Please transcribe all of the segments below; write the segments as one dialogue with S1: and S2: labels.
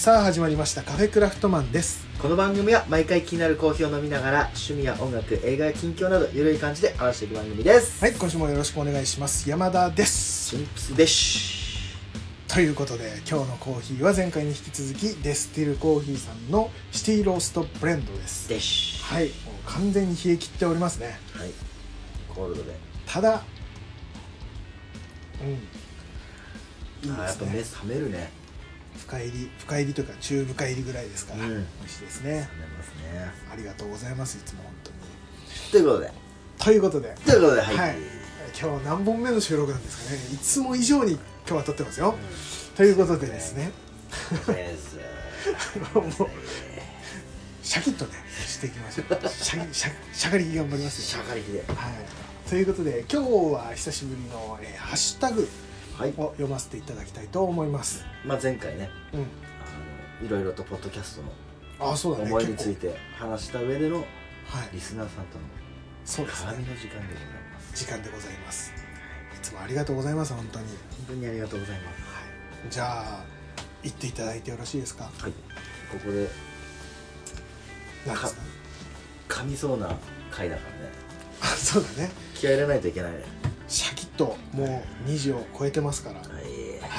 S1: さあ始まりましたカフェクラフトマンです。
S2: この番組は毎回気になるコーヒーを飲みながら趣味や音楽、映画や近況などゆるい感じで話していく番組です。
S1: はい、今週もよろしくお願いします。山田です。
S2: シンプスです。
S1: ということで今日のコーヒーは前回に引き続きデスティルコーヒーさんのシティローストブレンドです。はい、もう完全に冷え切っておりますね。
S2: はい、コールドで。
S1: ただいいですね。
S2: やっぱ目覚めるね。
S1: 深入りというか中深入りぐらいですから、美味しいですね。
S2: 覚めますね。
S1: ありがとうございます。いつも本当に。
S2: ということで、
S1: はい、今日何本目の収録なんですかね。いつも以上に今日は撮ってますよ。ということでですね。もうシャキッとねしていきましょう。シャカリキ頑張りますよ。
S2: シャカリキで。
S1: はい。ということで今日は久しぶりのハッシュタグを読ませていただきたいと思います。
S2: 前回ね、いろいろとポッドキャストの思いについて話した上でのリスナーさんとの絡みの時間でございます。
S1: 時間でございます。いつもありがとうございます。本当に
S2: ありがとうございます。
S1: じゃあ言っていただいてよろしいですか。
S2: はい。ここで
S1: 何ですか。
S2: 噛みそうな回だからね。
S1: そうだね。
S2: 気合い入れないといけないね。
S1: シャキッともう2時を超えてますから、はい、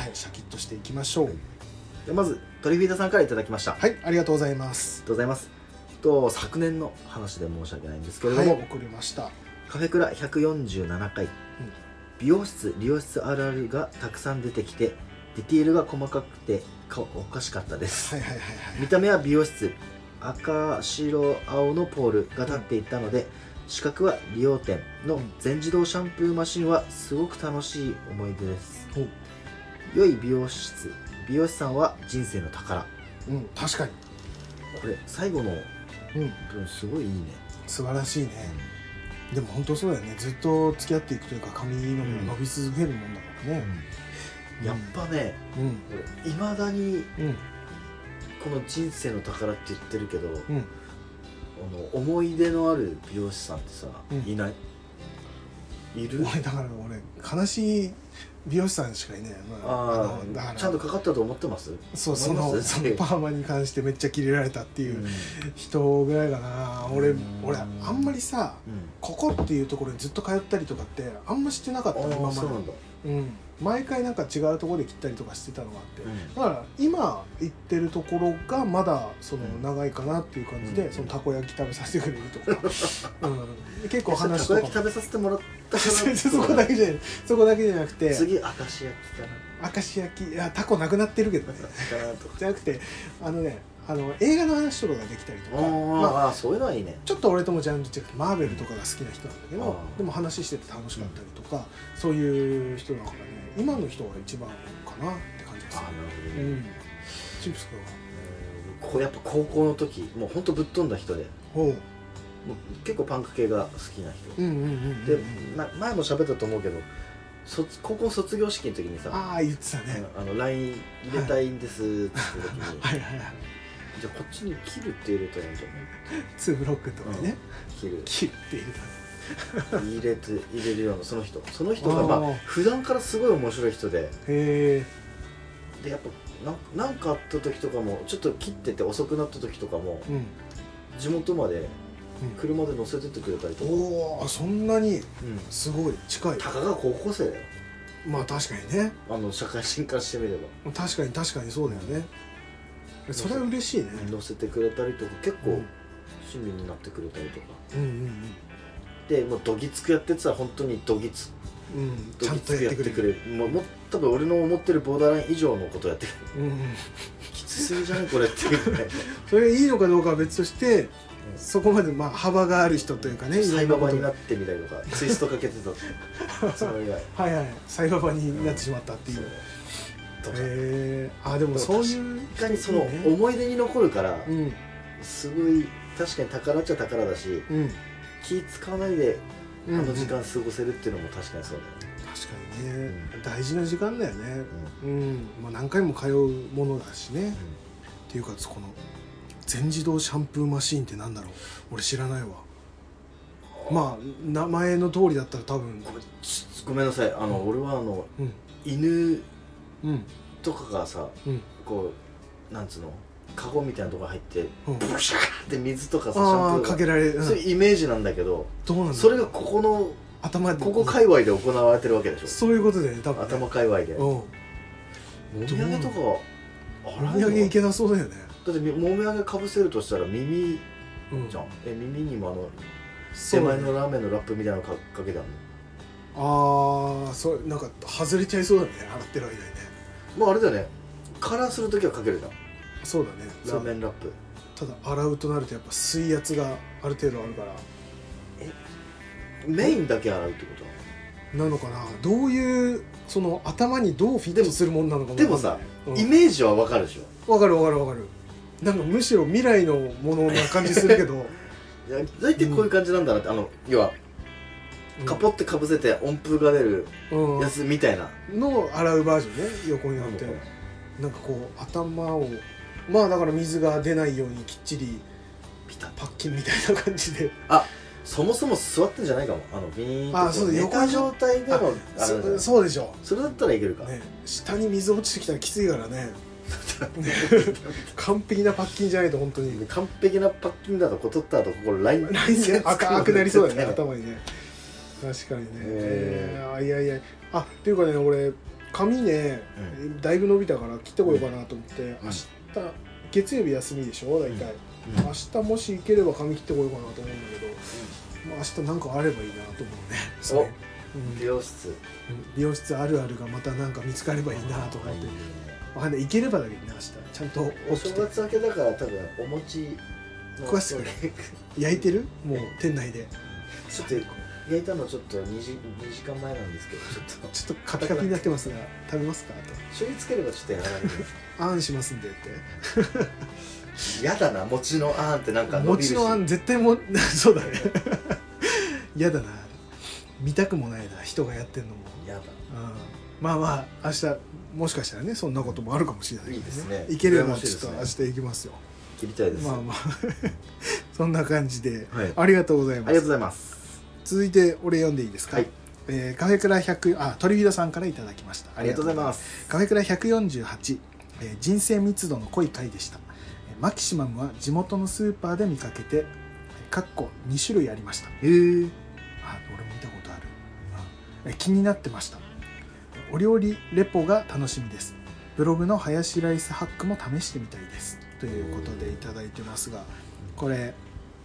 S1: シャキッとしていきましょう。
S2: でまずトリフィーダさんからいただきました。
S1: はい、ありがとうございます。
S2: ありがとうございます。昨年の話で申し訳ないんですけれども、
S1: 送りました。
S2: カフェクラ147回、美容室理容室あるあるがたくさん出てきてディティールが細かくておかしかったです。見た目は美容室赤白青のポールが立っていたので、資格は理容店の全自動シャンプーマシンはすごく楽しい思い出です。良い美容師さんは人生の宝。
S1: 確かに
S2: これ最後の文すごいいいね。
S1: 素晴らしいね。でも本当そうだよね。ずっと付き合っていくというか髪の毛が伸び続けるもんだからね。
S2: やっぱね、俺いまだにこの人生の宝って言ってるけど、思い出のある美容師さんってさ、いない？いる？
S1: だから俺悲しい美容師さんしかいない。
S2: ちゃんとかかったと思ってます？
S1: そう、そのパーマに関してめっちゃキレられたっていう人ぐらいかな。俺あんまりさ、ここっていうところにずっと通ったりとかってあんましてなかったの今まで。毎回なんか違うところで切ったりとかしてたのがあって、だから今行ってるところがまだその長いかなっていう感じで、そのたこ焼き食べさせてくれるとか、結構話とか
S2: たこ焼き食べさせてもらったかな。
S1: そこだけじゃなくて、
S2: 次明石焼きかな。
S1: 明石焼き、タコなくなってるけどねじゃなくて映画の話とかができたりとか、
S2: そういうのはいいね。
S1: ちょっと俺ともジャンル違ってマーベルとかが好きな人なんだけど、でも話してて楽しかったりとか、そういう人だからね、今の人が一番かなって感じです。チップス君は
S2: やっぱ高校の時もうほんとぶっ飛んだ人で、もう結構パンク系が好きな人で、前も喋ったと思うけど、高校卒業式の時にさ、
S1: 言ってたね、
S2: LINE 入れたいんですって言った時に、じゃあこっちに切るって入れたらいいんじゃない？
S1: 2ブロックとかね、
S2: 切るって
S1: 入れた
S2: 入れるようなその人が普段からすごい面白い人で、でやっぱなんかあった時とかもちょっと切ってて遅くなった時とかも、地元まで車で乗せてってくれたりとか。
S1: そんなにすごい近い。
S2: たかが高校生だよ。
S1: まあ確かにね、
S2: 社会人からしてみれば
S1: 確かにそうだよね。それは嬉しいね。
S2: 乗せてくれたりとか、結構親身になってくれたりとかで、もうどぎつくやってたら本当にどぎつ
S1: ちゃんとやってくれる。
S2: もう多分俺の思ってるボーダーライン以上のことやってくれる。きつすぎじゃないこれっていうね。そ
S1: れいいのかどうかは別として、そこまで幅がある人というかね、
S2: サイババになってみたりとか、ツイストかけてたってその以外
S1: サイババになってしまったっていう。でもそういう
S2: 確かにその思い出に残るから、すごい確かに宝っちゃ宝だし、気使わないで時間過ごせるっていうのも確かにそうだよね。
S1: 確かにね、大事な時間だよね。何回も通うものだしね。っていうか、この全自動シャンプーマシーンってなんだろう、俺知らないわ。まあ名前の通りだったら多分。
S2: ごめんなさい、俺は犬とかがさ、こうなんつうのカゴみたいなとこ入ってブシャーって水とかさシ
S1: ャ
S2: ャンプー
S1: かけられる、
S2: そういうイメージなんだけど、
S1: どうなんだろう、
S2: それがここの
S1: 頭で
S2: ここ界隈で行われてるわけでしょ。
S1: そういうことでね、多分ね、
S2: 頭界隈でもみあげとか
S1: もみあげいけなそうだよね。
S2: だってもみあげかぶせるとしたら耳じゃん、耳にも手前のラーメンのラップみたいなのかけてある
S1: の。ああ、それなんか外れちゃいそうだね、洗ってる間にね。
S2: もうあれだよね、カラーするときはかけるじゃん。
S1: そうだね、
S2: ラーメンラップ。
S1: ただ洗うとなるとやっぱ水圧がある程度あるから。
S2: メインだけ洗うってこと
S1: なのかな、どういうその頭にどうフィットするもんなのかも
S2: でもさ、イメージはわかるでしょ。
S1: わかるわかるわかる。なんかむしろ未来のものな感じするけど
S2: いや大体こういう感じなんだなって、要はカポってかぶせて温風が出るやつみたいな
S1: の洗うバージョンね、横になってなんかこう頭をまあだから水が出ないようにきっちりピタパッキンみたいな感じで、
S2: そもそも座ってんじゃないかも、ビーンと
S1: そう
S2: 寝た状態でも
S1: そうでしょ。
S2: それだったらいけるか、
S1: 下に水落ちてきたらきついからね完璧なパッキンじゃないと本当に
S2: 完璧なパッキンだと取った後ここライン
S1: 赤くなりそうだよね頭にね。確かにね。いやいやっていうかね、俺髪ねだいぶ伸びたから切ってこようかなと思って明日月曜日休みでしょ大体。明日もし行ければ髪切ってこようかなと思うんだけど、明日なんかあればいいなと思うね。
S2: 美容室
S1: 美容室あるあるがまたなんか見つかればいいなと思って。行ければだけどね、明日ちゃんと
S2: お正月明けだから多分お餅
S1: 食わせてくれ焼いてるもう店内で
S2: ちょっと焼いたのちょっと2時間前なんですけど、
S1: ちょっとカピカピになってますが食べますかと。
S2: 醤油つければちょっとやらないで
S1: あんしますんでって
S2: やだな、餅のあんってなんか伸びるし、
S1: 餅のあん絶対もそうだねやだな、見たくもないな、人がやってんのも
S2: やだ。
S1: まあ明日もしかしたらねそんなこともあるかもしれないけど、
S2: いいですね、
S1: 行ければちょっと明日行きますよ。
S2: 切りたいです。
S1: そんな感じで、ありがとうございます。
S2: ありがとうございます。
S1: 続いて俺読んでいいですか。カフェクラ100鳥人さんからいただきました。
S2: ありがとうございます。
S1: カフェクラ148、人生密度の濃い回でした。マキシマムは地元のスーパーで見かけて2種類ありました。俺も見たことある。気になってました。お料理レポが楽しみです。ブログのハヤシライスハックも試してみたいですということでいただいてますが、これ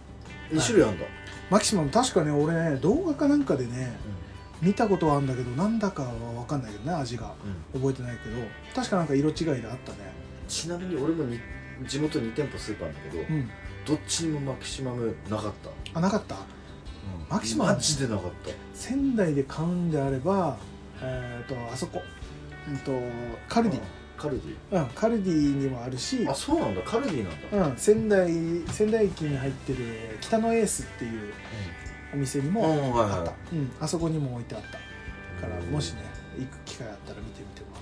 S2: 2種類あるんだ。
S1: マキシマム確かね、俺ね動画かなんかでね、見たことはあるんだけどなんだかは分かんないけどね、味が、覚えてないけど確かなんか色違いであったね。
S2: ちなみに俺も地元2店舗スーパーなんだけど、どっちにもマキシマムなかった。
S1: なかった、マキシマム
S2: マジでなかった。
S1: 仙台で買うんであればあそこカルディ、カルディにもあるし、
S2: そうなんだ、カルディなんだ。
S1: 仙台駅に入ってる北のエースっていうお店にもあった。あそこにも置いてあったから、もしね行く機会あったら見てみてもらって。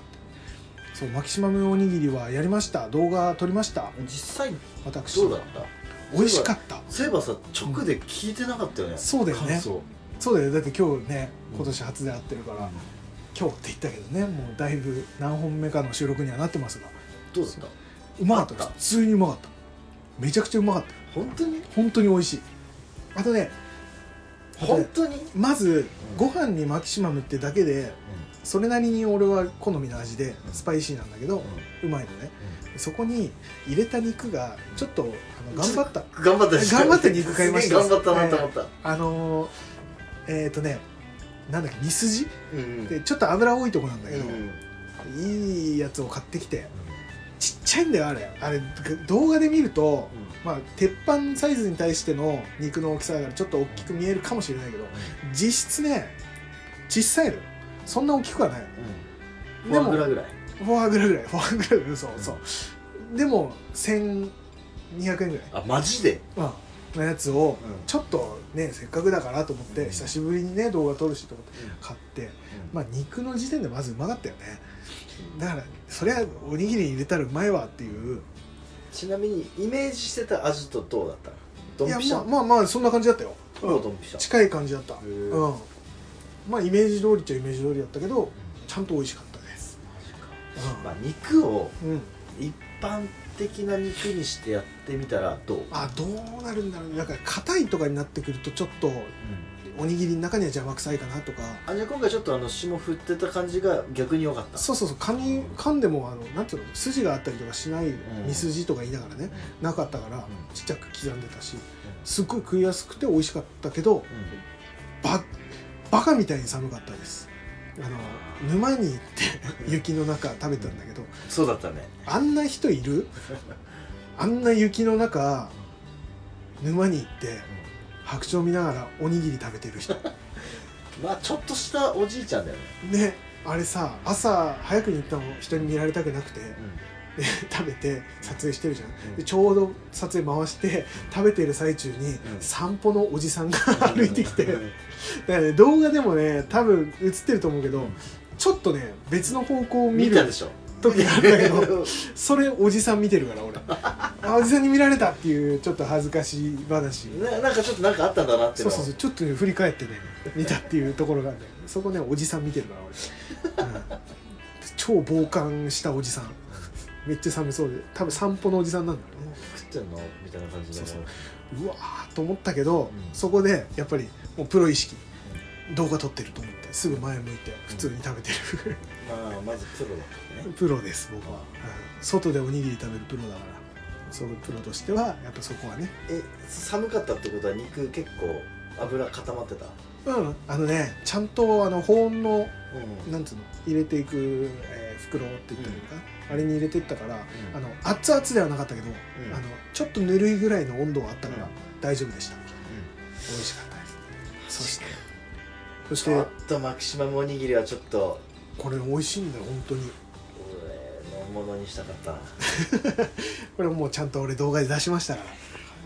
S1: そう、マキシマムおにぎりはやりました。動画撮りました。
S2: 実際
S1: 私
S2: どうだった？
S1: 美味しかった。
S2: そういえばさ、直で聞いてなかったよね。
S1: そうだよね。そうだよ。だって今日ね、今年初で会ってるから今日って言ったけどね、もうだいぶ何本目かの収録にはなってますが、
S2: どうだった？
S1: うまかった。普通にうまかった。めちゃくちゃうまかった。本当に美味しい。あとね、本当にまずご飯にマキシマムってだけでそれなりに俺は好みの味でスパイシーなんだけど、うまいのね。そこに入れた肉がちょっと頑張って肉買いました。
S2: 頑張ったなと思った。
S1: なんだっけ、ミスジでちょっと油多いとこなんだけど、いいやつを買ってきて、ちっちゃいんだよあれ動画で見ると、鉄板サイズに対しての肉の大きさだからちょっと大きく見えるかもしれないけど、実質ね小さいのよ。そんな大きくはない。
S2: フォアグラぐらい。
S1: フォアグラぐらい。そうでも1200円ぐらい。
S2: マジで？
S1: のやつをちょっとね、せっかくだからと思って久しぶりにね動画撮るしと思って買って、肉の時点でまずうまかったよね。だからそれはおにぎりに入れたらうまいわっていう。
S2: ちなみにイメージしてた味とどうだった？ドンピシャ？
S1: まあそんな感じだったよ。
S2: ドンピシャ
S1: 近い感じだった。イメージ通りっちゃイメージ通りだったけどちゃんと美味しかったです。
S2: 肉を一般的な肉にしてやってみたらどう？
S1: どうなるんだろう。だから硬いとかになってくるとちょっと、おにぎりの中には邪魔くさいかなとか。
S2: じゃあ今回ちょっと霜振ってた感じが逆に良かった。
S1: そう噛んでもなんていうの、筋があったりとかしない、身筋とか言いながらね、なかったから、ちっちゃく刻んでたし、すっごい食いやすくて美味しかったけど、バカみたいに寒かったです。沼に行って雪の中食べたんだけど、
S2: そうだったね。
S1: あんな人いる？あんな雪の中沼に行って白鳥見ながらおにぎり食べてる人
S2: まあちょっとしたおじいちゃんだよね。
S1: ね、あれさ、朝早くに行ったの人に見られたくなくて、で食べて撮影してるじゃん、でちょうど撮影回して食べてる最中に、散歩のおじさんが歩いてきて、だからね、動画でもね多分映ってると思うけど、ちょっとね別の方向を見る時があるんだけどそれおじさん見てるから俺おじさんに見られたっていうちょっと恥ずかしい話
S2: なんかちょっとなんかあったんだなって。
S1: そうちょっとね振り返ってね見たっていうところがあるんだよ。そこねおじさん見てるから俺、超傍観したおじさん、めっちゃ寒そうで、多分散歩のおじさんなんだろうね。
S2: 食ってんのみたいな感じで、
S1: うわーと思ったけど、そこでやっぱりもうプロ意識、動画撮ってると思ってすぐ前向いて普通に食べてる、
S2: まずプロだったね。
S1: プロです僕は、外でおにぎり食べるプロだから、そうプロとしてはやっぱそこはね。
S2: 寒かったってことは肉結構油固まってた？
S1: ちゃんと保温の、なんつうの入れていく、袋って言ったらいいのかな、あれに入れていったから、熱々ではなかったけど、ちょっとぬるいぐらいの温度があったから大丈夫でした、美味しかったです。そしてちょっ
S2: とマキシマムおにぎりはちょっと
S1: これ美味しいんだよ本当に。
S2: 俺のものにしたかった
S1: これもうちゃんと俺動画で出しましたから、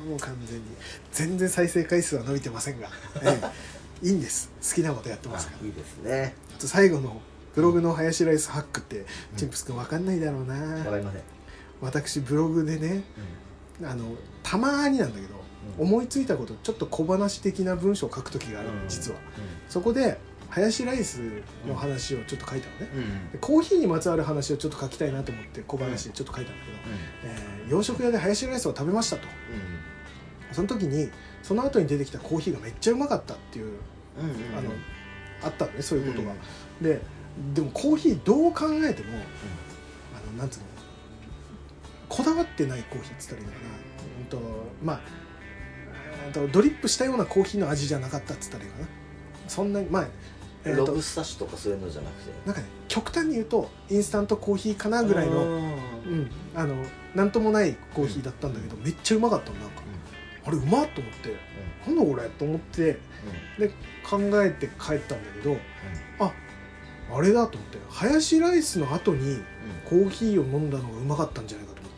S1: もう完全に全然再生回数は伸びてませんが、いいんです、好きなことやってますから。
S2: いいですね。
S1: 最後のブログのハヤシライスハックってチンプス君分かんないだろうな。
S2: 分かりません。
S1: 私ブログでね、たまになんだけど、思いついたことちょっと小話的な文章を書く時がある、実は、そこでハヤシライスの話をちょっと書いたのね、でコーヒーにまつわる話をちょっと書きたいなと思って小話でちょっと書いたんだけど、洋食屋でハヤシライスを食べましたと、その時にその後に出てきたコーヒーがめっちゃうまかったっていう、あったのね、そういうことが、でもコーヒーどう考えても、なんつうの、こだわってないコーヒーっつったらいいのかな、ドリップしたようなコーヒーの味じゃなかったっつったらいいのかな、そんなに
S2: ロブスタッシュとかそういうのじゃなくて、
S1: なんかね、極端に言うとインスタントコーヒーかなぐらいの、なんともないコーヒーだったんだけど、めっちゃうまかったの。なんか、あれうまっと思って、なんだこれと思って、で考えて帰ったんだけど、あれだと思って、ハヤシライスの後にコーヒーを飲んだのがうまかったんじゃないかと思って、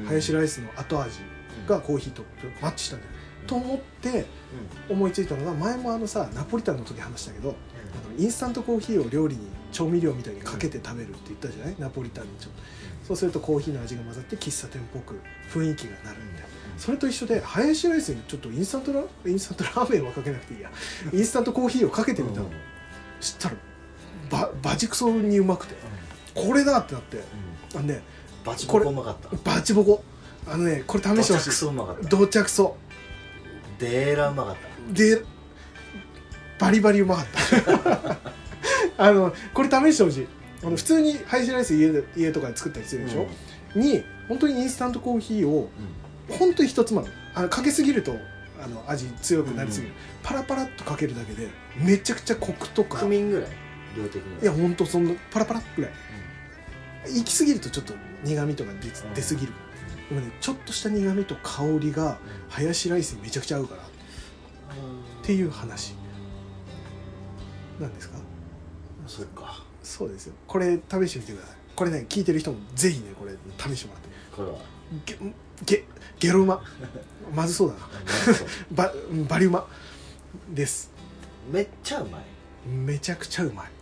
S1: ハヤシライスの後味がコーヒーとマッチしたんだよ、と思って思いついたのが、前もナポリタンの時話したけど、インスタントコーヒーを料理に調味料みたいにかけて食べるって言ったじゃない、ナポリタンにちょっと、そうするとコーヒーの味が混ざって喫茶店っぽく雰囲気がなるんだよ、それと一緒でハヤシライスにちょっとインスタントラーメンはかけなくていいや、インスタントコーヒーをかけてみたの、そしたらバチクソにうまくて、これだってなって、
S2: バチボコうまかった。
S1: バチボコ、これ試してほしい。
S2: どちゃくそうまかった。
S1: どちゃくそ
S2: デーラうまかった。
S1: バリバリうまかったこれ試してほしい。普通にハヤシライス家とかで作ったりするでしょ、に本当にインスタントコーヒーを本当に一つまみ、かけすぎると味強くなりすぎる、パラパラっとかけるだけでめちゃくちゃコクとか、
S2: クミンぐらい量的に、
S1: いや本当そんなパラパラぐらい、行き過ぎるとちょっと苦味とか出すぎる、でもね、ちょっとした苦味と香りがハヤシライスにめちゃくちゃ合うからっていう話なんですか。
S2: そっか、
S1: そうですよ。これ試してみてください。これね、聞いてる人もぜひね、これ試してもらって。
S2: これは
S1: ゲロうままずそうだなバリうまです。
S2: めっちゃうまい、
S1: めちゃくちゃうまい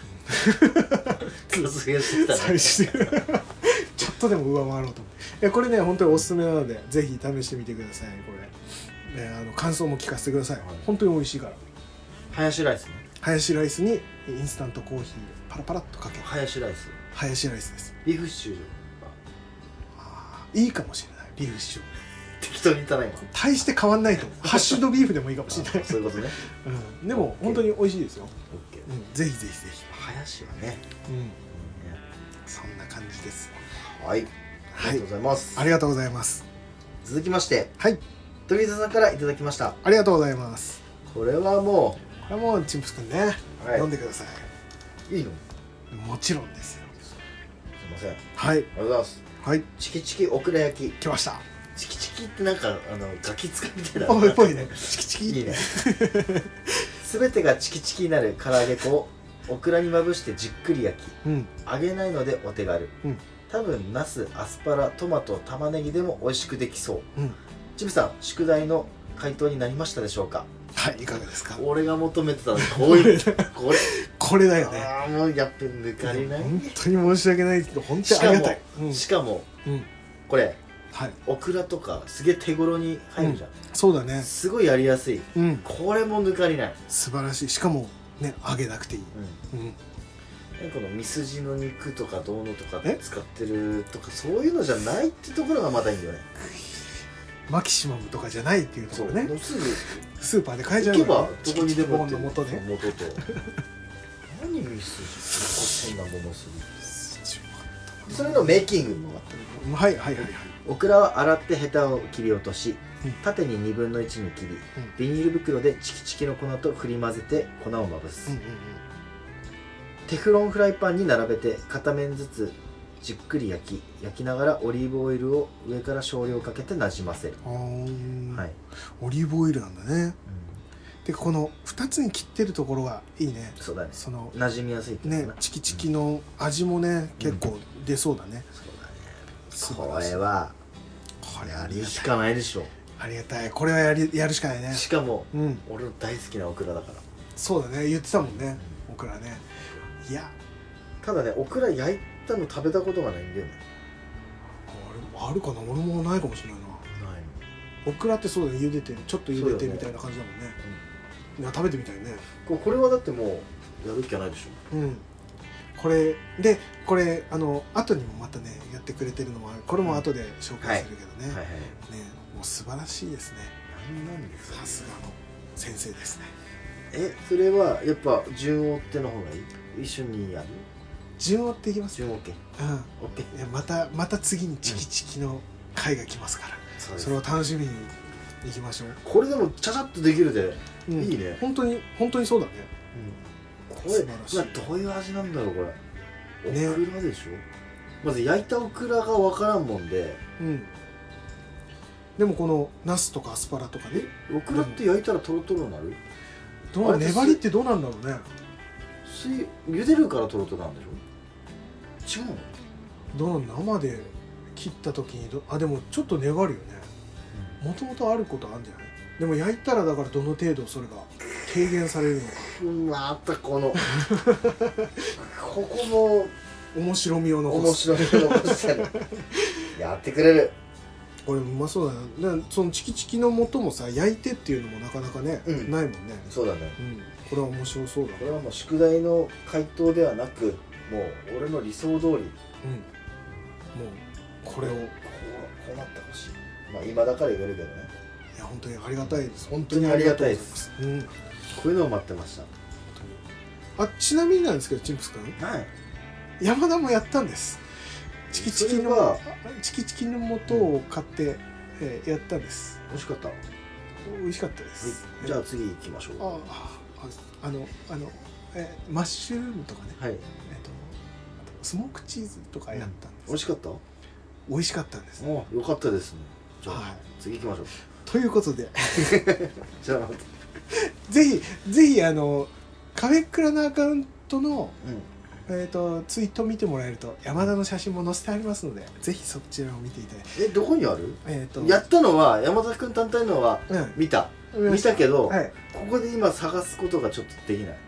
S2: 卒業してたね
S1: ちょっとでも上回ろうと思って、これね本当におすすめなのでぜひ試してみてください。これ、感想も聞かせてください、本当に美味しいから。
S2: ハヤシライスね、
S1: ハヤシライスにインスタントコーヒーパラパラっとかける
S2: ハヤシライス、
S1: ハヤシライスです。
S2: ビーフシチュー
S1: いいかもしれない。ビーフシチュー
S2: 適当に言ったな今。
S1: 大して変わんないと思う。ハッシュドビーフでもいいかもしれない。
S2: そういうことね。
S1: うん、でも本当に美味しいですよ。
S2: オッケー。
S1: うん、ぜひぜひぜひ。
S2: 林はね。
S1: うん、そんな感じです。
S2: はい。ありがとうございます。
S1: ありがとうございます。
S2: 続きまして、
S1: はい。
S2: 富澤さんからいただきました。
S1: ありがとうございます。
S2: これはも
S1: う、これはもうチンプスくんね、飲んでくださ
S2: い。いいの？
S1: もちろんですよ。
S2: すいません。
S1: はい。あり
S2: がとうございます。
S1: はい。
S2: チキチキオクラ焼き。
S1: 来ました。
S2: チキチキってなんかガキ使みたいな。
S1: っぽいね。チキチキ。
S2: いいね。すべてがチキチキになる唐揚げ粉をオクラにまぶしてじっくり焼き、揚げないのでお手軽。多分ナス、アスパラ、トマト、玉ねぎでも美味しくできそう。チビさん、宿題の回答になりましたでしょうか？
S1: はい、いかがですか？
S2: 俺が求めてたのこういう
S1: これだよね。
S2: ああ、もうやっぱ抜かれない。
S1: 本当に申し訳ないけど、本当にありがたい。
S2: しかもこれオクラとかすげえ手頃に入るじゃん。
S1: そうだね。
S2: すごいやりやすい。これも抜かりない。
S1: 素晴らしい。しかもね、揚げなくていい。
S2: このミスジの肉とかどうのとか使ってるとかそういうのじゃないってところがまたいいんだよね。
S1: マキシマムとかじじゃないっていうところね。
S2: すぐ
S1: スーパーで買えちゃう
S2: の。行けばどこにでも
S1: の元で。
S2: 元と。何ミスジ？こんなものする。それのメイキング。
S1: はいはいはいはい。
S2: オクラは洗ってヘタを切り落とし、縦に1/2に切り、ビニール袋でチキチキの粉と振り混ぜて粉をまぶす。テフロンフライパンに並べて片面ずつじっくり焼きながらオリーブオイルを上から少量かけてなじませる。
S1: はい、オリーブオイルなんだね。でこの2つに切ってるところがいいね。
S2: そうだね。
S1: その
S2: 馴染みやすい
S1: ね。チキチキの味もね結構出そうだね。
S2: そうだね。これはやるしかないでしょ。
S1: ありがたい。これはやるしかないね。
S2: しかも俺の大好きなオクラだから。
S1: そうだね。言ってたもんね。オクラね。いや
S2: ただね、オクラ焼いたの食べたことがないんだよね。
S1: あるかな。俺もないかもしれないな。オクラってそうだね。茹でてちょっと茹でてみたいな感じだもんね。食べてみたいね。
S2: これはだってもうやる気はないでしょ。
S1: これ後にもまたねやってくれてるのもある。これも後で紹介するけどね。もう素晴らしいですね。さすがの先生ですね。
S2: それはやっぱ順を追っての方がいい？一緒にやる？
S1: 順を追っていきます。
S2: 順 OK。
S1: また次にチキチキの回が来ますから、それを楽しみにいきましょう。
S2: これでもちゃちゃっとできるでいいね。
S1: 本当にそうだね。
S2: これどういう味なんだろうこれ。オクラでしょ。まず焼いたオクラが分からんもんで。
S1: でもこのナスとかアスパラとかね。
S2: オクラって焼いたらトロトロになる？
S1: 粘りってどうなんだろうね。
S2: 茹でるからトロトロなんでしょ。違うの？
S1: どう生で切った時にでもちょっと粘るよね。もともとあることあるんじゃない？でも焼いたらだからどの程度それが軽減されるのか。
S2: またこのここも
S1: 面白みを残
S2: してる。やってくれる。
S1: これうまそうだな。そのチキチキの素もさ焼いてっていうのもなかなかねないもんね。
S2: そうだね。
S1: これは面白そうだ。
S2: これはもう宿題の回答ではなく、もう俺の理想通り。もう
S1: これをこ
S2: うなってほしい。まあ今だから言えるけどね。
S1: いや本当にありがたいです。
S2: 本当にありがたいです。こういうのを待ってました。
S1: ちなみになんですけどチンプス君、山田もやったんです。チキチキの素を買ってやったんです。
S2: 美味しかった。
S1: 美味しかったです。
S2: じゃあ次行きましょう。
S1: マッシュルームとかね。
S2: はい。
S1: スモークチーズとかやったんです。
S2: 美味しかった？
S1: 美味しかったんです。
S2: よかったですね。じゃあ次行きましょう。
S1: ということで
S2: じゃあ
S1: ぜひカフェクラのアカウントのツイート見てもらえると山田の写真も載せてありますので、ぜひそちらを見ていただいて。
S2: どこにある？やったのは山田君単体のは見たけど、ここで今探すことがちょっとできない。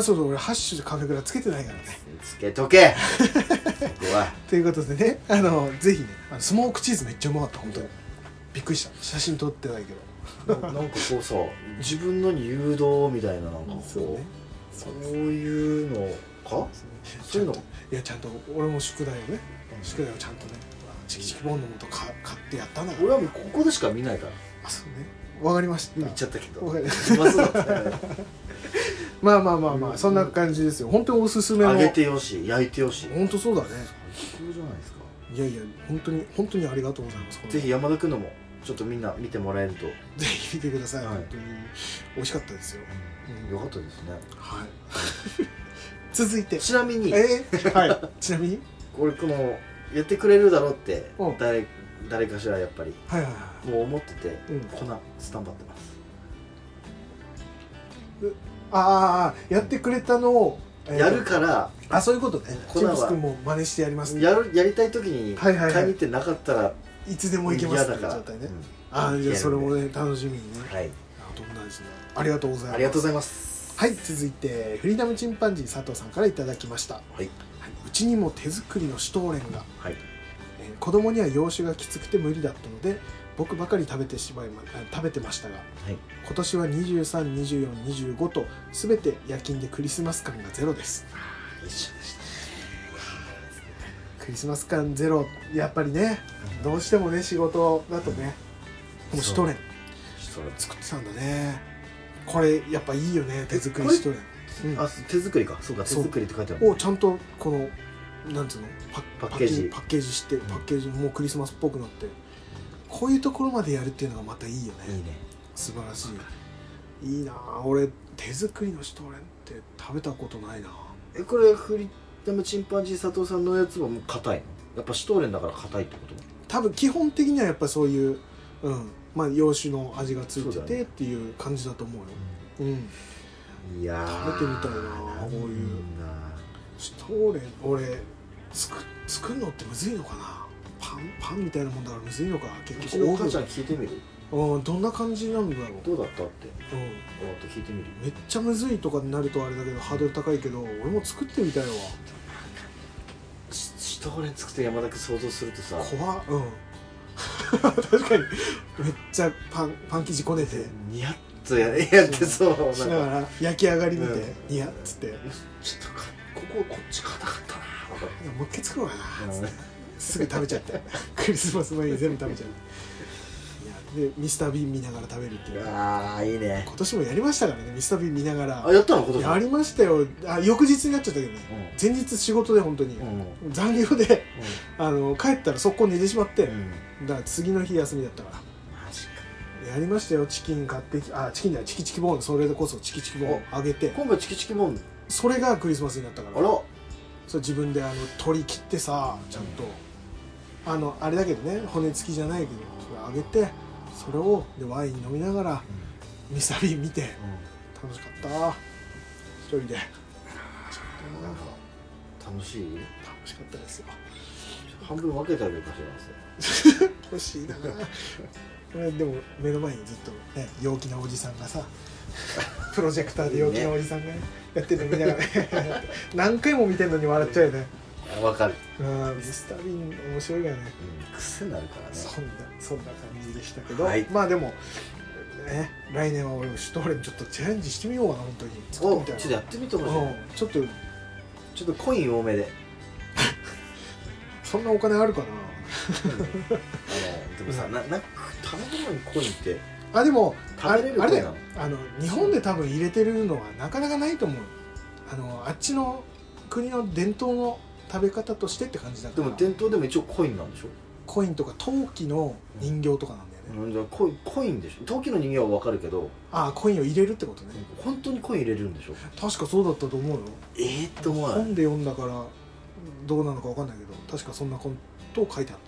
S1: そう俺ハッシュでカフェクラつけてないからね。
S2: つけとけそこは。
S1: ということでね、ぜひねスモークチーズめっちゃうまかった。本当にびっくりした。写真撮ってないけど
S2: なんかこうさ自分のに誘導みたいななんかこうそういうのか。そういうの
S1: いやちゃんと俺も宿題をちゃんとねチキチキボンの素買ってやったんだから。
S2: 俺はもうここでしか見ないから。
S1: あ、そうね、わかりました。
S2: 見ちゃったけど
S1: わかりまし
S2: うまそうだったね。
S1: まあまあまあまあ、そんな感じですよ。本当におすすめの。
S2: 揚げてよし焼いてよし、
S1: 本当そうだね。
S2: 最高じゃないですか。
S1: いやいや、本当にありがとうございます。
S2: ぜひ山田君のもちょっとみんな見てもらえると。
S1: ぜひ見てください、
S2: はい、
S1: 本当に美味しかったですよ、
S2: よかったですね。
S1: はい続いて
S2: ちなみに
S1: はいちなみに
S2: 俺このやってくれるだろうって
S1: うん
S2: 誰かしらやっぱり
S1: はいはいはい
S2: もう思ってて、
S1: うん
S2: 粉スタンバってます。
S1: ああやってくれたのを、
S2: やるから
S1: あ、そういうことね。
S2: 粉は
S1: チンプス君も真似してやりますね。
S2: やりたい時に
S1: はいはいはい
S2: 買いに行ってなかったら
S1: いつでも行けますっていう
S2: 嫌だから
S1: 状態ね。ああ、じゃあそれもね楽しみにね。
S2: はい、
S1: あ、どんなですね。ありがとうございます。
S2: ありがとうございます。
S1: はい、続いてフリーダムチンパンジー佐藤さんからいただきました。
S2: はい、
S1: うちにも手作りのシュトーレンが、
S2: はい、
S1: 子供には洋酒がきつくて無理だったので僕ばかり食べてましたが、
S2: はい、
S1: 今年は23、24、25と全て夜勤でクリスマス感がゼロです。
S2: 一緒でした。
S1: クリスマス感ゼロ、やっぱりね、どうしてもね仕事だとね、もうシュトーレン作ってたんだね。これやっぱいいよね、手作りシュトーレン。
S2: あ、手作りか。そうか、手作りって書いてある。
S1: をちゃんとこのなんつうの
S2: パッケージ
S1: してパッケージもうクリスマスっぽくなって、こういうところまでやるっていうのがまたいいよね。
S2: いいね、
S1: 素晴らしい。いいなあ。俺手作りのシュトーレンって食べたことないな。
S2: これフリーダムチンパンジー佐藤さんのやつはもう硬いの？やっぱシュトーレンだから硬いってこと？
S1: 多分基本的にはやっぱそういう、まあ洋酒の味がついててっていう感じだと思うよ。
S2: いや
S1: 食べてみたいなこういうシュトーレン。俺作るのってむずいのかな。パンみたいなもんだからむずいのか結局。
S2: お母ちゃん聞いてみる？
S1: どんな感じなんだろう。
S2: どうだったって聞いてみる。
S1: めっちゃむずいとかになるとあれだけどハードル高いけど、俺も作ってみたいわ。
S2: シュトーレン作って山田君想像するとさ
S1: 怖っ。確かにめっちゃパン生地こねて
S2: ニヤッとやってそう
S1: しながら焼き上がり見てニヤッつって、
S2: ちょっとこっち硬かったな。
S1: もう一回作ろうかな。すぐ食べちゃってクリスマス前に全部食べちゃう。いやでミスター・ビーン見ながら食べるっていう。
S2: ああいいね。
S1: 今年もやりましたからね、ミスター・ビーン見ながら。
S2: あ、やったの今年？
S1: やりましたよ。翌日になっちゃったけどね、前日仕事で本当に残業で帰ったら速攻寝てしまって、だから次の日休みだったから。
S2: マジか。
S1: やりましたよ。チキン買ってチキンじゃない、チキチキボーン。それこそチキチキボーンあげて、
S2: 今回チキチキボーン、
S1: それがクリスマスになったから。
S2: あら、
S1: それ自分で取り切ってさ、ちゃんとあれだけどね、骨付きじゃないけどそれあげて、それをでワイン飲みながらミスター・ビーン見て、楽しかった。一人で
S2: 楽しい？
S1: 楽しかったですよ。
S2: 半分分けてあげるかしら。
S1: 欲しいな。これでも目の前にずっとね、陽気なおじさんがさ、プロジェクターで陽気なおじさんが、ね、やってるの見ながらね何回も見てるのに笑っちゃうよね。
S2: わかる。
S1: ミスター・ビーン面白いからね。
S2: 癖になるからね。
S1: そんな感じでしたけど、まあでもね、来年は俺もシュトーレンちょっとチャレンジしてみようかな。本当に作ってみたいな。
S2: ちょっとやってみてほしい。
S1: ちょっと
S2: コイン多めで。
S1: そんなお金あるかな。
S2: でもさ、食べ物にコインって
S1: でも
S2: 食べれる
S1: あれだよ。日本で多分入れてるのはなかなかないと思う。あっちの国の伝統の食べ方としてって感じだから。
S2: でも伝統でも一応コインなんでしょ。
S1: コインとか陶器の人形とかなんだよね。
S2: じゃあコインでしょ。陶器の人形は分かるけど、
S1: コインを入れるってことね。
S2: 本当にコイン入れるんでしょ。
S1: 確かそうだったと思うよ。
S2: と思わない。
S1: 本で読んだからどうなのか分かんないけど、確かそんなことを書いてあった。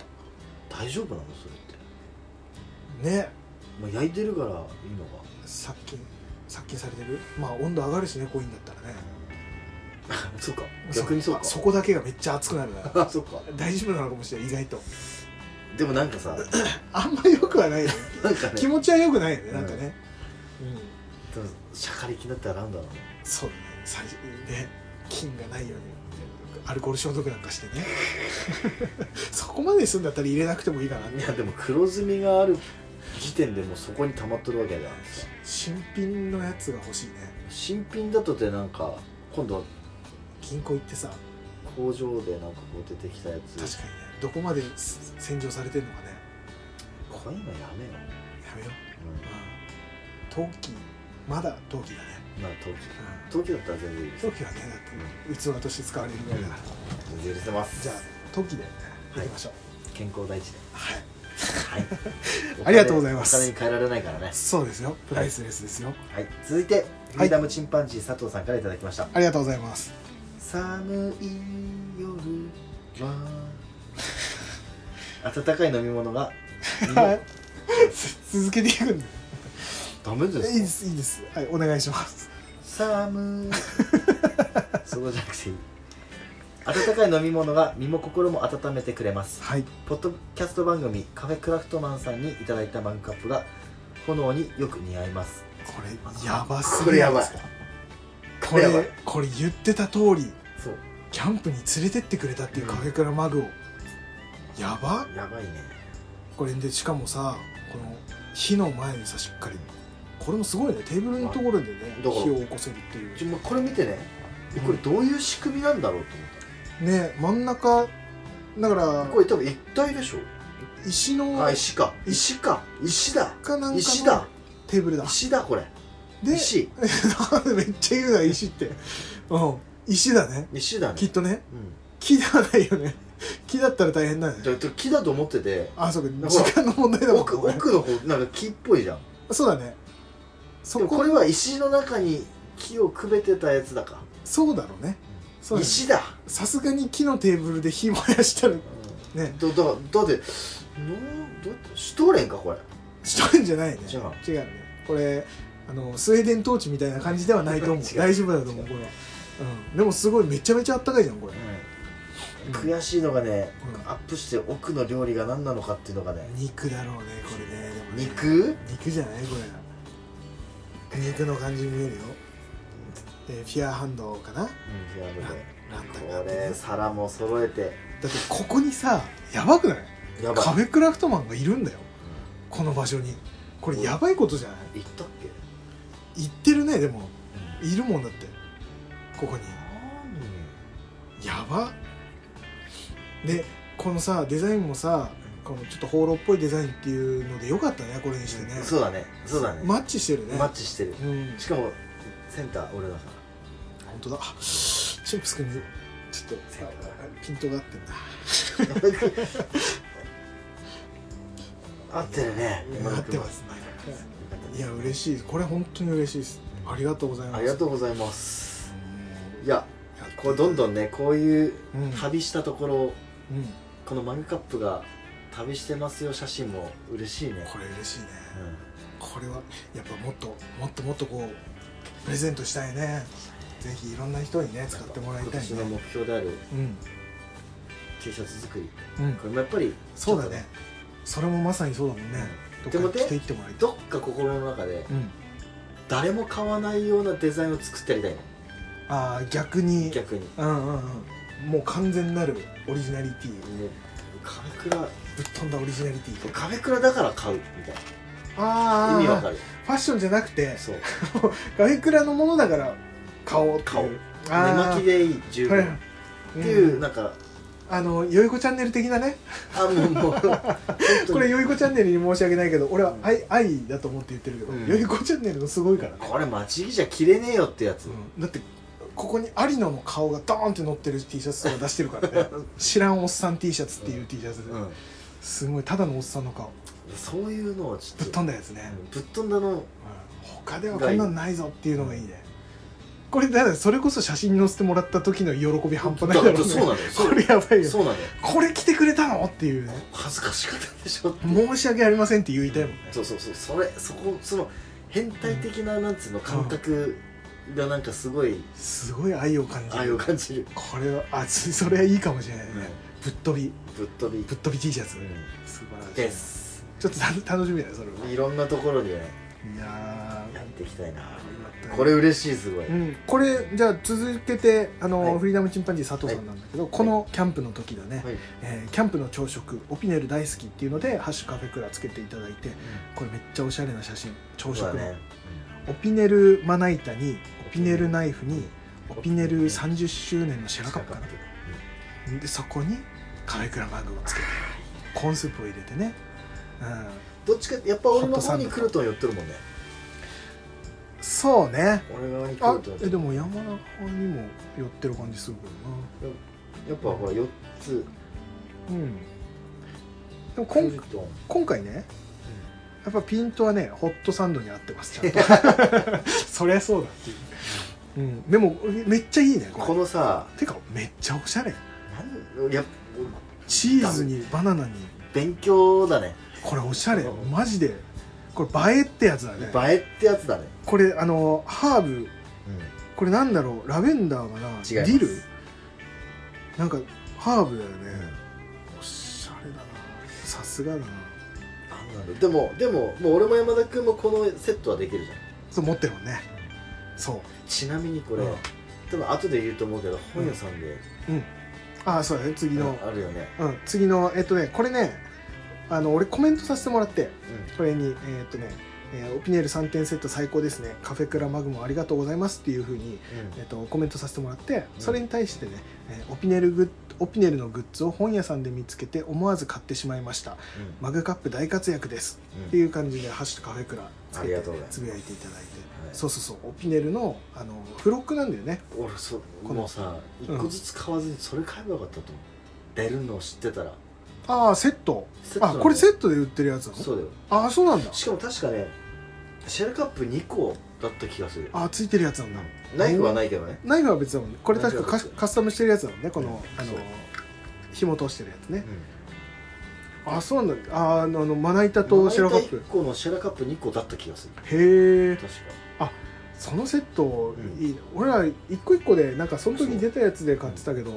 S2: 大丈夫なのそれって。
S1: ね。
S2: 焼いてるからいいのが。
S1: 殺菌されてる。まあ温度上がるしね、コインだったらね。
S2: そうか、逆にそうか。
S1: そこだけがめっちゃ熱くなるから。
S2: そうか。
S1: 大丈夫なのかもしれない、意外と。
S2: でもなんかさ、
S1: あんま良くはないよね。
S2: なんかね、
S1: 気持ちは良くないよね、なんかね。
S2: シャカリキだったらなんだろうね。
S1: そうだね。菌がないようにアルコール消毒なんかしてね。そこまでするんだったら入れなくてもいいかな。
S2: いやでも黒ずみがある時点でもうそこに溜まってるわけじゃないですか。
S1: 新品のやつが欲しいね。
S2: 新品だとってなんか今度
S1: 銀行行ってさ、
S2: 工場でなんかこう出てきたやつ、
S1: 確かにね、 どこまで洗浄されてるのかね。
S2: こういうのやめよう。
S1: やめよう。陶器、まだ陶器だね。
S2: まあ陶器だったら全然いいです。
S1: 陶器はね、だって器として使われるぐらいだから。
S2: 許せます。
S1: じゃあ陶器でいきましょう。
S2: 健康第一で。
S1: はい。
S2: はい。
S1: ありがとうございます。
S2: お金に換えられないからね。
S1: そうですよ。プライスレスですよ。
S2: はい。続いてフリーダムチンパンジー佐藤さんからいただきました。
S1: ありがとうございます。
S2: 寒い夜は温かい飲み物が
S1: 続けていくんで。
S2: ダメですか？
S1: いいですいいです。はい、お願いします。
S2: 寒いそうじゃなくていい。温かい飲み物が身も心も温めてくれます。
S1: はい。
S2: ポッドキャスト番組カフェクラフトマンさんにいただいたマグカップが炎によく似合います。
S1: これやばすぎ。
S2: これやばい。
S1: これ言ってた通り、そうキャンプに連れてってくれたっていうカフェクラマグを、やば
S2: いね。
S1: これでしかもさ、この火の前にさ、しっかり、これもすごいね、テーブルのところでね火を起こせるっていう。
S2: これ見てね、これどういう仕組みなんだろうと思った
S1: ね。真ん中だから、こ
S2: れ多分一体でしょ。
S1: 石の、
S2: 石だ
S1: かなんかの
S2: 石だ、
S1: テーブルだ、
S2: 石だ。これ
S1: で
S2: 石
S1: めっちゃ言うな、石って。石だね、きっとね。木ではないよね。木だったら大変だね。
S2: 木だと思ってて、
S1: あ、そうか、時間の問題だもん。
S2: 奥の方なんか木っぽいじゃん。
S1: そうだね。
S2: これは石の中に木をくべてたやつだか。
S1: そうだろうね。
S2: 石だ。
S1: さすがに木のテーブルで火燃やしたらね。
S2: だってシュトーレンかこれ。
S1: シュトーレンじゃないね。違うね。これスウェーデントーチみたいな感じではないと思う。大丈夫だと思うこれは。でもすごいめちゃめちゃあったかいじゃんこれ。
S2: 悔しいのがね、アップして奥の料理が何なのかっていうのがね。
S1: 肉だろうねこれね。
S2: 肉
S1: じゃないこれ。肉の感じ見えるよ。フィアハンドかな。
S2: フィアハンドでこれ皿も揃えて。
S1: だってここにさ、やばくない？カフェクラフトマンがいるんだよこの場所に。これやばいことじゃない？
S2: 行ったっけ？
S1: 行ってるね。でもいるもんだってここに。やば。でこのさデザインもさ、このちょっと放浪っぽいデザインっていうのでよかったね、これにしてね。
S2: そうだね。
S1: マッチしてるね。
S2: しかもセンター俺だから。
S1: 本当だ。チンプス君にちょっとピントが合ってんだ。
S2: 合ってるね。
S1: 合ってますね。いや嬉しい。これ本当に嬉しいです。ありがとうございます。
S2: ありがとうございます。いや、これどんどんね、こういう旅したところ、このマグカップが旅してますよ写真も嬉しいね。
S1: これ嬉しいね。これはやっぱもっとこうプレゼントしたいね。ぜひいろんな人にね使ってもらいたいね。
S2: 今年の目標である T シャツ作り、これもやっぱり
S1: そうだね。それもまさにそうだもんね。
S2: でもね、どっか心の中で誰も買わないようなデザインを作ってやりたいの。
S1: ああ、逆にもう完全なるオリジナリティ。
S2: カフェクラ
S1: ぶっ飛んだオリジナリティ。
S2: カフェクラだから買うみたいな。意味わかる。
S1: ファッションじゃなくて、カフェクラのものだから買おうっていう。
S2: 寝巻きでいい、十分っていう。なんか
S1: よいこチャンネル的なね。
S2: もう
S1: これよいこチャンネルに申し訳ないけど、俺は愛だと思って言ってるけど、よいこチャンネルのすごいからね。
S2: これ間違いじゃ着れねえよってやつ。
S1: だってここに有野の顔がドーンって乗ってる T シャツとか出してるからね。知らんおっさん T シャツっていう T シャツで、すごいただのおっさんの顔。
S2: そういうのをちょっと
S1: ぶっ飛んだやつね。
S2: ぶっ飛んだの
S1: 他ではこんなのないぞっていうのがいいね。これだからそれこそ写真載せてもらった時の喜び半端ないだろうね。
S2: そうなのよ。
S1: これやばいよ。
S2: そうなのよ。
S1: これ着てくれたのっていうね。
S2: 恥ずかしかったでしょ。
S1: 申し訳ありませんって言いたいもんね。
S2: その変態的ななんつうの感覚がなんかすごい
S1: 愛を感じる。これはそれはいいかもしれないね。ぶっ飛び T シャツ。素晴らしいです。ちょっと楽しみだねそれは。
S2: いろんなところでね。
S1: いや
S2: やっていきたいな。これ嬉しい。すごい。
S1: これじゃあ続けてフリーダムチンパンジー佐藤さんなんだけど、このキャンプの時だね、キャンプの朝食オピネル大好きっていうのでハッシュカフェクラつけていただいて、これめっちゃおしゃれな写真。朝食のオピネルまな板にオピネルナイフにオピネル30周年のシェラカップかな。でそこにカフェクラマグをつけてコーンスープを入れてね、
S2: どっちかやっぱ俺の方にクルトン寄ってるもんね。
S1: そうね。
S2: 俺側にクルトン寄ってる。
S1: でも山田派にも寄ってる感じするけどな。
S2: やっぱほら4つ。
S1: でも今回ね、やっぱピントはねホットサンドに合ってますちゃんとそりゃそうだっていう、でもめっちゃいいね
S2: このさ。
S1: てかめっちゃおしゃれ。
S2: や
S1: チーズにバナナに
S2: 勉強だね。
S1: これおしゃれマジで。これ映えってやつだね。
S2: 映えってやつだね。
S1: これハーブ、これなんだろう、ラベンダーかな、ディルなんかハーブだよね、おしゃれだな、さすがだな。
S2: でももう俺も山田君もこのセットはできるじゃん。
S1: そう持ってるもんね。そう
S2: ちなみにこれ、多分後で言うと思うけど本屋さんで、
S1: ああそうだね、次の
S2: あるよね。
S1: 次のこれね俺コメントさせてもらって、これにオピネル3点セット最高ですね、カフェクラマグもありがとうございますっていうふうに、コメントさせてもらって、それに対してね、オピネルのグッズを本屋さんで見つけて思わず買ってしまいました、マグカップ大活躍です、っていう感じでハッシュカフェクラつけてつぶやいていただいて、そうオピネルの付録なんだよね。
S2: 俺もうさ1個ずつ買わずにそれ買えばよかったと思う、出るのを知ってたら。
S1: ああセット、これセットで売ってるやつなの？
S2: そうだよ。
S1: ああそうなんだ。
S2: しかも確かねシェルカップ2個だった気がする。
S1: ああついてるやつなんだ。
S2: ナイフはないけどね。
S1: ナイフは別だもんね。これ確かカスタムしてるやつだもんね、この紐通してるやつね。あそうなんだ。まな板とシェラカップ、
S2: 1個のシェラカップ2個だった気がする。
S1: へえ。
S2: 確か。
S1: そのセットいいね。俺ら一個一個でなんかその時出たやつで買ってたけど、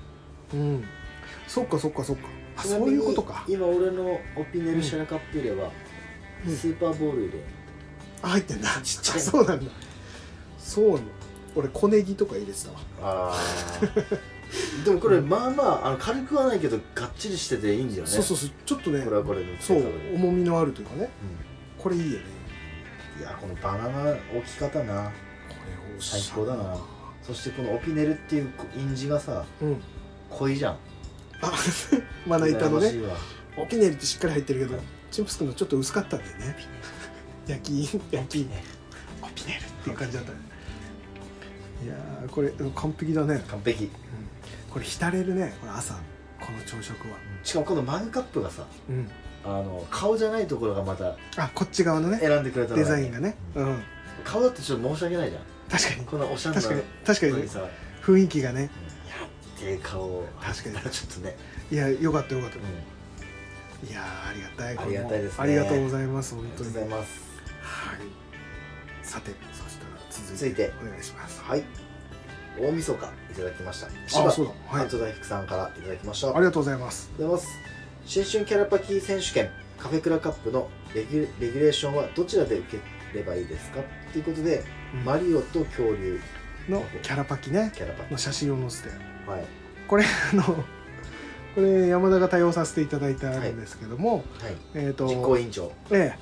S1: そっかそういうことか。
S2: 今俺のオピネルシェラカップ入れはスーパーボール入れ
S1: 入ってんだ。ちっちゃい。そうなんだ。そう俺小ネギとか入れてたわ。
S2: でもこれまあまあ軽くはないけどがっちりしてていいんだよね。
S1: そうちょっとね、
S2: これはこれの
S1: そう重みのあるというかね、これいいよね。
S2: いやこのバナナ置き方な、これ最高だな。そしてこのオピネルっていう印字がさ、濃いじゃん。
S1: まな板のね、オピネルってしっかり入ってるけど、チンプス君のちょっと薄かったんだよね。焼きオピネルっていう感じだったね。いやこれ完璧だね。
S2: 完璧。
S1: これ浸れるね、これ朝この朝食は。
S2: しかもこのマグカップがさ、顔じゃないところがまた
S1: こっち側のね
S2: 選んでくれた
S1: デザインがね、
S2: 顔だってちょっと申し訳ないじゃん。確かにこのおしゃれな
S1: 確かにさ雰囲気がね、
S2: って顔
S1: 確かに
S2: ちょっとね。
S1: いやよかったいやありがたい。
S2: ありがたいですね。
S1: ありがとうございます。本当に
S2: ありがとうございます。
S1: はい。さてそしたら
S2: 続いて
S1: お願いします。
S2: はい。大晦日いただきました。
S1: そうだ。
S2: ハート大福さんからいただきました。
S1: ありがとうございます。
S2: ありがとうございます。新春キャラパキー選手権カフェクラカップのレギュレーションはどちらで受ければいいですかということで、マリオと恐竜
S1: のキャラパキねの写真を載せて、これ山田が対応させていただいたんですけども、
S2: 実行委員長、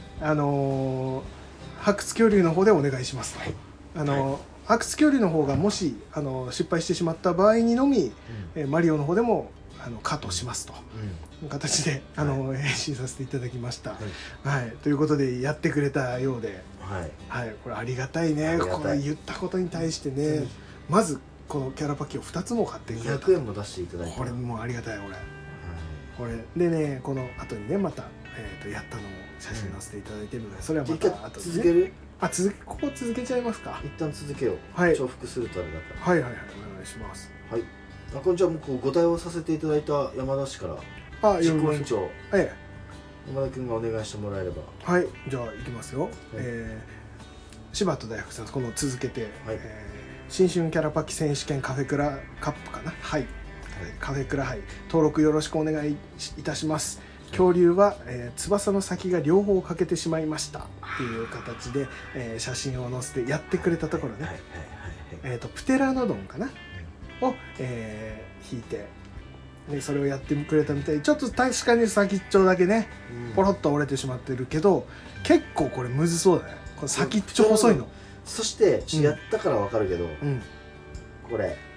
S1: 発掘恐竜の方でお願いしますと。発掘恐竜の方がもし失敗してしまった場合にのみ、マリオの方でもカットしますという形で返信させていただきました。ということでやってくれたようで、これありがたいね。これ言ったことに対してね、まずこのキャラパキを2つも買ってくれた。
S2: 200円も出していただいて、
S1: これもうありがたい。これでね、この後にねまたやったのも写真載せていただいてるので、それはまた後で
S2: 続ける？
S1: ここ続けちゃいますか。
S2: 一旦続けよう。重複するとあれだから。お願
S1: いします。
S2: こんにちは。ご対応させていただいた山田氏から実行委員長山田君がお願いしてもらえれば。
S1: じゃあいきますよ。柴田大福さん、この続けて新春キャラパキ選手権カフェクラカップかな、カフェクラ杯登録よろしくお願いいたします。恐竜は、翼の先が両方欠けてしまいましたっていう形で、写真を載せてやってくれたところね、プテラノドンかなを、引いて、それをやってくれたみたい。ちょっと確かに先っちょだけねポロッと折れてしまってるけど、結構これむずそうだね。これ先っちょ細いの。
S2: そしてやったから分かるけど、これ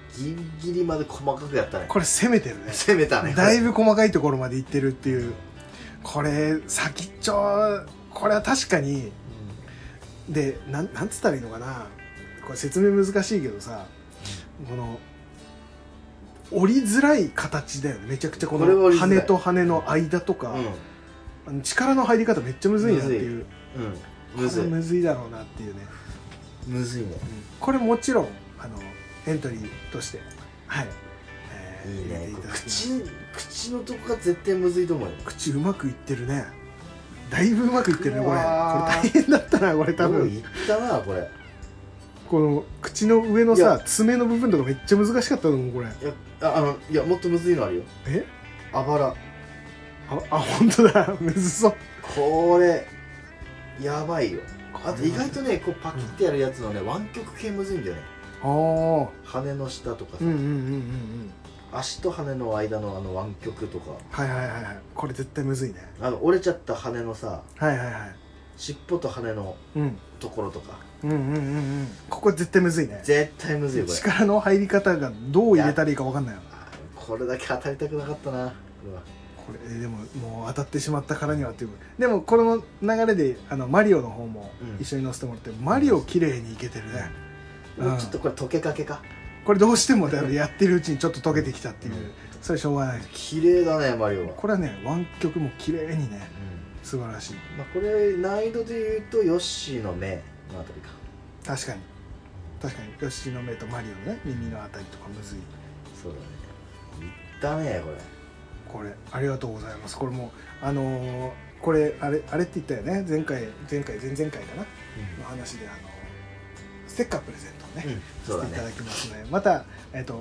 S2: ギリギリまで細かくやったね。
S1: これ攻めてるね。
S2: 攻めたね。
S1: だいぶ細かいところまでいってるっていう。これ先っちょ、これは確かに、でなんつったらいいのかな、これ説明難しいけどさ、この折りづらい形だよね、めちゃくちゃ。この羽と羽の間とか、力の入り方めっちゃむずいなっていう。むずいだろうなっていうね。
S2: むずいね。
S1: これもちろんエントリーとして、はい、
S2: いいね。口のとこが絶対むずいと思うよ。
S1: 口うまくいってるね。だいぶうまくいってるね。これ大変だったな、これ多分。
S2: いったな、これ。
S1: この口の上のさ、爪の部分とかめっちゃ難しかったと思う、これ。
S2: いやもっとむずいのあるよ。あばら。
S1: 本当だ、むずそう。
S2: これやばいよ。あと意外とね、こうパキってやるやつのね、湾曲系むずいんだよね。羽の下とかさ、足と羽の間の湾曲とか。
S1: これ絶対むずいね。
S2: 折れちゃった羽のさ、尻尾と羽のところとか、
S1: ここ絶対むずいね。
S2: 絶対むずい。これ
S1: 力の入り方がどう入れたらいいか分かんないよ。
S2: これだけ当たりたくなかったな。
S1: これでももう当たってしまったからにはっていう。でもこの流れでマリオの方も一緒に乗せてもらって、マリオ綺麗にいけてるね。
S2: ちょっとこれ溶けかけか。
S1: これどうしてもやってるうちにちょっと溶けてきたっていう、それしょうがない。
S2: 綺麗だね、マリオは。
S1: これはね、湾曲も綺麗にね、素晴らしい。
S2: これ難易度でいうとヨッシーの目のあたりか。
S1: 確かにヨッシーの目とマリオのね、耳のあたりとかむずい。
S2: そうだね。いったね、
S1: これありがとうございます。これもこれあれって言ったよね、前々回かな、の話でステッカープレゼントをね、していただきますね。また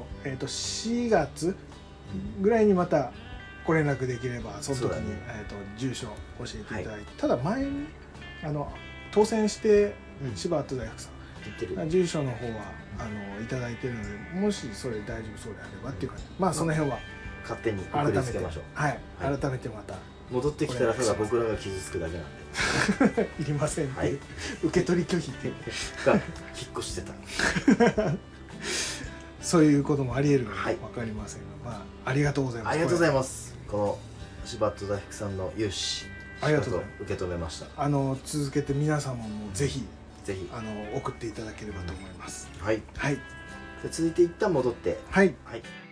S1: 4月ぐらいにまたご連絡できれば、その時に住所教えていただいて、ただ前に当選して柴田大福さん住所の方はいただいてるので、もしそれ大丈夫そうであればっていう感じ。まあその辺は
S2: 勝手に送りつけましょう。
S1: 改めてまた
S2: 戻ってきたらただ僕らが傷つくだけなんで
S1: いりませんって、受け取り拒否って
S2: が引っ越してた
S1: そういうこともありえるので分かりませんが、ありがとうございます。
S2: ありがとうございます。この柴田大福さんの融資、
S1: ありがとうございます。
S2: 受け止めました。
S1: 続けて皆様もぜひ送っていただければと思います。
S2: 続いて一旦戻って、